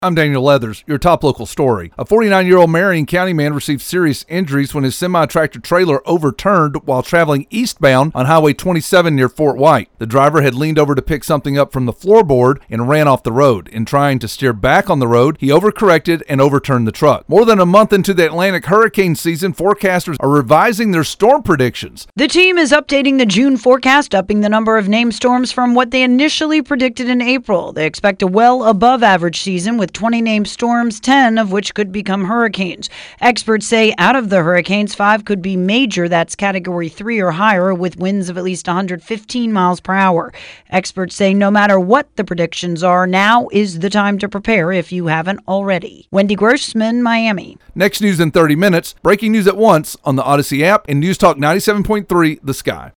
I'm Daniel Leathers, your top local story. A 49-year-old Marion County man received serious injuries when his semi-tractor trailer overturned while traveling eastbound on Highway 27 near Fort White. The driver had leaned over to pick something up from the floorboard and ran off the road. In trying to steer back on the road, he overcorrected and overturned the truck. More than a month into the Atlantic hurricane season, forecasters are revising their storm predictions. The team is updating the June forecast, upping the number of named storms from what they initially predicted in April. They expect a well above average season with 20 named storms, 10 of which could become hurricanes. Experts say out of the hurricanes, 5 could be major, that's Category 3 or higher, with winds of at least 115 miles per hour. Experts say no matter what the predictions are, now is the time to prepare if you haven't already. Wendy Grossman, Miami. Next news in 30 minutes, breaking news at once on the Odyssey app and News Talk 97.3 The Sky.